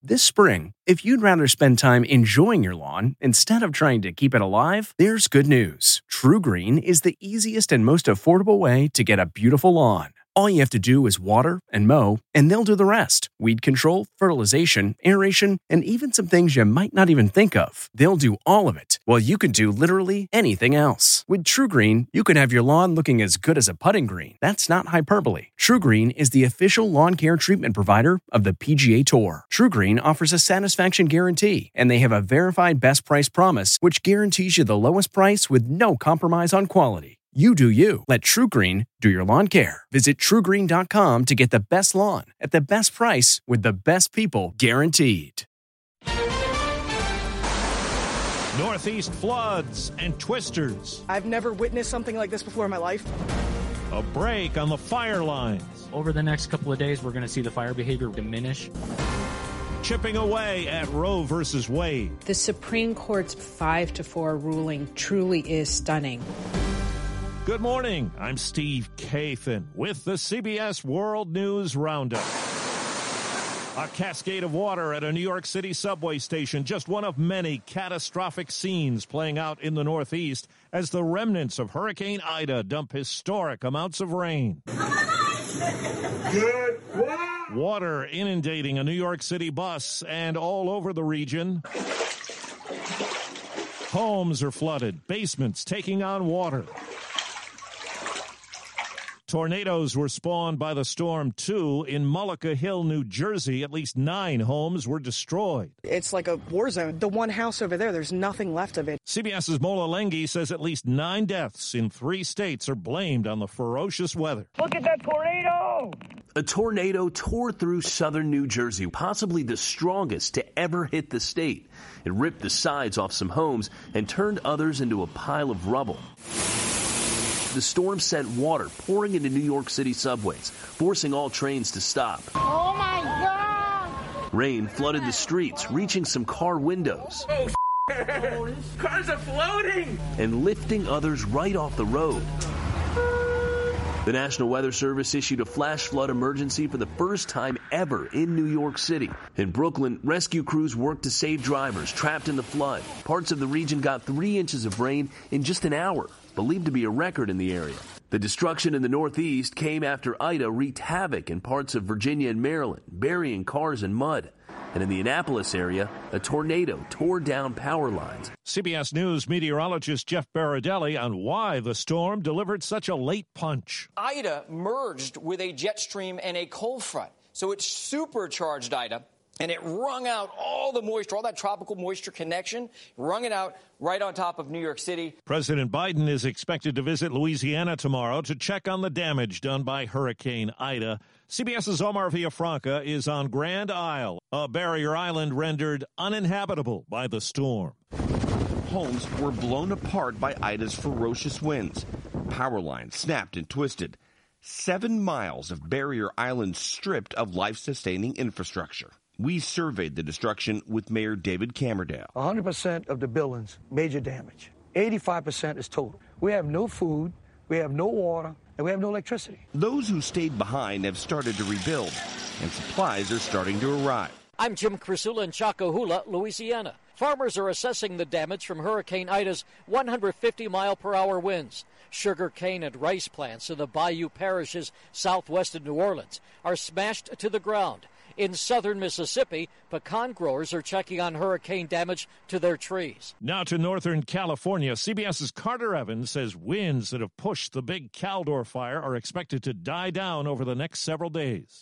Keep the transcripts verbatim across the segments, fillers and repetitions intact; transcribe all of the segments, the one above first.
This spring, if you'd rather spend time enjoying your lawn instead of trying to keep it alive, there's good news. TruGreen is the easiest and most affordable way to get a beautiful lawn. All you have to do is water and mow, and they'll do the rest. Weed control, fertilization, aeration, and even some things you might not even think of. They'll do all of it, while you can do literally anything else. With TruGreen, you can have your lawn looking as good as a putting green. That's not hyperbole. TruGreen is the official lawn care treatment provider of the P G A Tour. TruGreen offers a satisfaction guarantee, and they have a verified best price promise, which guarantees you the lowest price with no compromise on quality. You do you. Let TruGreen do your lawn care. Visit True Green dot com to get the best lawn at the best price with the best people guaranteed. Northeast floods and twisters. I've never witnessed something like this before in my life. A break on the fire lines. Over the next couple of days, we're going to see the fire behavior diminish. Chipping away at Roe versus Wade. The Supreme Court's five to four ruling truly is stunning. Good morning. I'm Steve Kathan with the C B S World News Roundup. A cascade of water at a New York City subway station, just one of many catastrophic scenes playing out in the Northeast as the remnants of Hurricane Ida dump historic amounts of rain. Good. Water inundating a New York City bus and all over the region. Homes are flooded, basements taking on water. Tornadoes were spawned by the storm, too. In Mullica Hill, New Jersey, at least nine homes were destroyed. It's like a war zone. The one house over there, there's nothing left of it. CBS's Mola Lenghi says at least nine deaths in three states are blamed on the ferocious weather. Look at that tornado! A tornado tore through southern New Jersey, possibly the strongest to ever hit the state. It ripped the sides off some homes and turned others into a pile of rubble. The storm sent water pouring into New York City subways, forcing all trains to stop. Oh, my God! Rain flooded the streets, reaching some car windows. Oh, cars are floating! And lifting others right off the road. The National Weather Service issued a flash flood emergency for the first time ever in New York City. In Brooklyn, rescue crews worked to save drivers trapped in the flood. Parts of the region got three inches of rain in just an hour, believed to be a record in the area. The destruction in the Northeast came after Ida wreaked havoc in parts of Virginia and Maryland, burying cars in mud. And in the Annapolis area, a tornado tore down power lines. C B S News meteorologist Jeff Baradelli on why the storm delivered such a late punch. Ida merged with a jet stream and a cold front, so it supercharged Ida. And it wrung out all the moisture, all that tropical moisture connection, wrung it out right on top of New York City. President Biden is expected to visit Louisiana tomorrow to check on the damage done by Hurricane Ida. CBS's Omar Villafranca is on Grand Isle, a barrier island rendered uninhabitable by the storm. Homes were blown apart by Ida's ferocious winds. Power lines snapped and twisted. Seven miles of barrier island stripped of life-sustaining infrastructure. We surveyed the destruction with Mayor David Cammerdale. one hundred percent of the buildings, major damage. eighty-five percent is total. We have no food, we have no water, and we have no electricity. Those who stayed behind have started to rebuild, and supplies are starting to arrive. I'm Jim Crisula in Chocohula, Louisiana. Farmers are assessing the damage from Hurricane Ida's one hundred fifty mile per hour winds. Sugar cane and rice plants in the Bayou parishes southwest of New Orleans are smashed to the ground. In southern Mississippi, pecan growers are checking on hurricane damage to their trees. Now to northern California. CBS's Carter Evans says winds that have pushed the big Caldor fire are expected to die down over the next several days.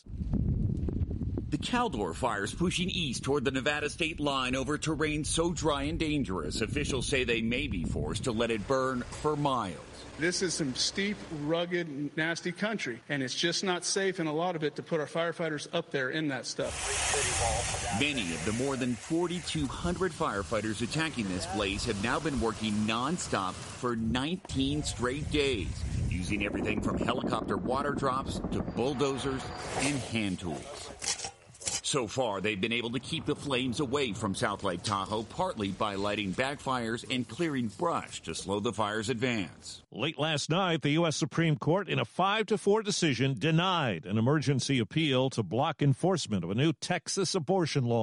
The Caldor fire is pushing east toward the Nevada state line over terrain so dry and dangerous, officials say they may be forced to let it burn for miles. This is some steep, rugged, nasty country, and it's just not safe in a lot of it to put our firefighters up there in that stuff. Many of the more than forty-two hundred firefighters attacking this blaze have now been working nonstop for nineteen straight days, using everything from helicopter water drops to bulldozers and hand tools. So far, they've been able to keep the flames away from South Lake Tahoe, partly by lighting backfires and clearing brush to slow the fire's advance. Late last night, the U S Supreme Court, in a five to four decision, denied an emergency appeal to block enforcement of a new Texas abortion law.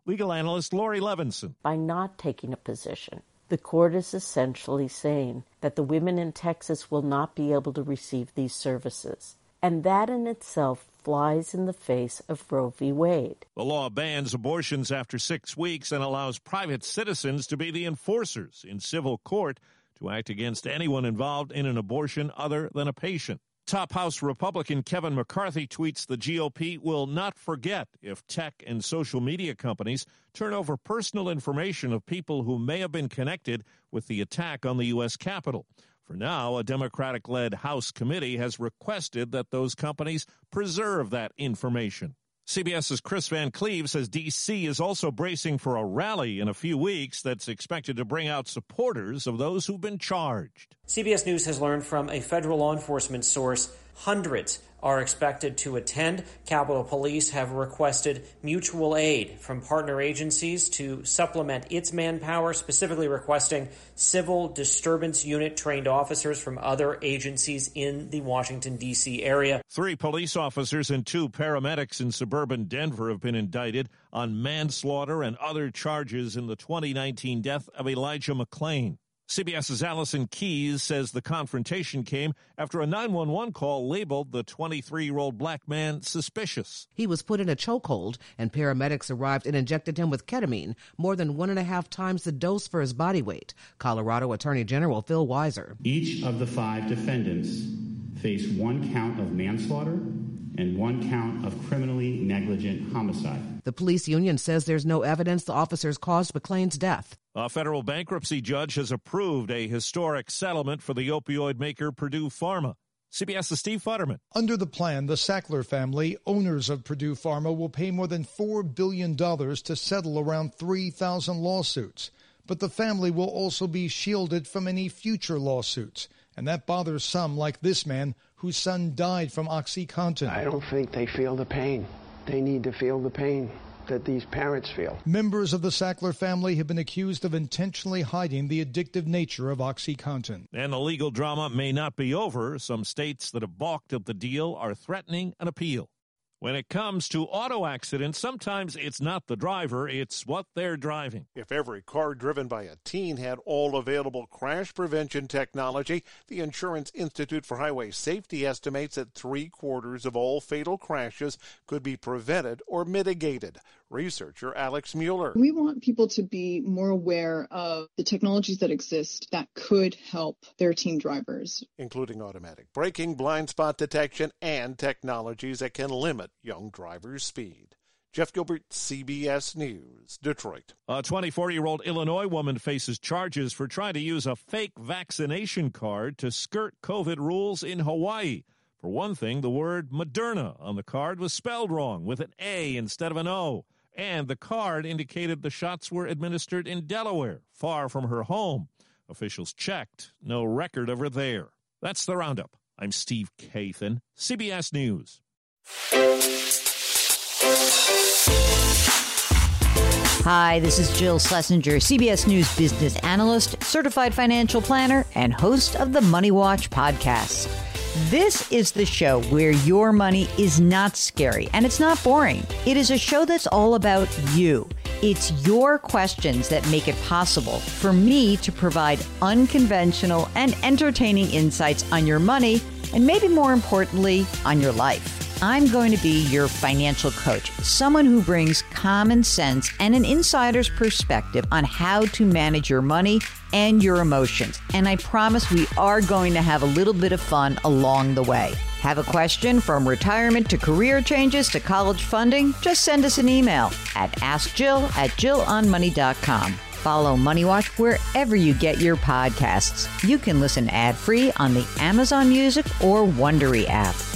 Legal analyst Lori Levinson. By not taking a position, the court is essentially saying that the women in Texas will not be able to receive these services. And that in itself flies in the face of Roe v. Wade. The law bans abortions after six weeks and allows private citizens to be the enforcers in civil court to act against anyone involved in an abortion other than a patient. Top House Republican Kevin McCarthy tweets the G O P will not forget if tech and social media companies turn over personal information of people who may have been connected with the attack on the U S Capitol. For now, a Democratic-led House committee has requested that those companies preserve that information. CBS's Chris Van Cleve says D C is also bracing for a rally in a few weeks that's expected to bring out supporters of those who've been charged. C B S News has learned from a federal law enforcement source hundreds are expected to attend. Capitol Police have requested mutual aid from partner agencies to supplement its manpower, specifically requesting civil disturbance unit trained officers from other agencies in the Washington, D C area. Three police officers and two paramedics in suburban Denver have been indicted on manslaughter and other charges in the twenty nineteen death of Elijah McClain. CBS's Allison Keyes says the confrontation came after a nine one one call labeled the twenty-three-year-old black man suspicious. He was put in a chokehold, and paramedics arrived and injected him with ketamine, more than one and a half times the dose for his body weight. Colorado Attorney General Phil Weiser. Each of the five defendants face one count of manslaughter and one count of criminally negligent homicide. The police union says there's no evidence the officers caused McClain's death. A federal bankruptcy judge has approved a historic settlement for the opioid maker Purdue Pharma. CBS's Steve Futterman. Under the plan, the Sackler family, owners of Purdue Pharma, will pay more than four billion dollars to settle around three thousand lawsuits. But the family will also be shielded from any future lawsuits. And that bothers some, like this man whose son died from OxyContin. I don't think they feel the pain. They need to feel the pain that these parents feel. Members of the Sackler family have been accused of intentionally hiding the addictive nature of OxyContin. And the legal drama may not be over. Some states that have balked at the deal are threatening an appeal. When it comes to auto accidents, sometimes it's not the driver, it's what they're driving. If every car driven by a teen had all available crash prevention technology, the Insurance Institute for Highway Safety estimates that three-quarters of all fatal crashes could be prevented or mitigated. Researcher Alex Mueller. We want people to be more aware of the technologies that exist that could help their teen drivers, including automatic braking, blind spot detection, and technologies that can limit young drivers' speed. Jeff Gilbert, C B S News, Detroit. A twenty-four-year-old Illinois woman faces charges for trying to use a fake vaccination card to skirt COVID rules in Hawaii. For one thing, the word Moderna on the card was spelled wrong with an A instead of an O. And the card indicated the shots were administered in Delaware, far from her home. Officials checked. No record of her there. That's the Roundup. I'm Steve Kathan, C B S News. Hi, this is Jill Schlesinger, C B S News business analyst, certified financial planner, and host of the Money Watch podcast. This is the show where your money is not scary and it's not boring. It is a show that's all about you. It's your questions that make it possible for me to provide unconventional and entertaining insights on your money and maybe more importantly, on your life. I'm going to be your financial coach, someone who brings common sense and an insider's perspective on how to manage your money and your emotions. And I promise we are going to have a little bit of fun along the way. Have a question from retirement to career changes to college funding? Just send us an email at ask jill at jill on money dot com. Follow Money Watch wherever you get your podcasts. You can listen ad-free on the Amazon Music or Wondery app.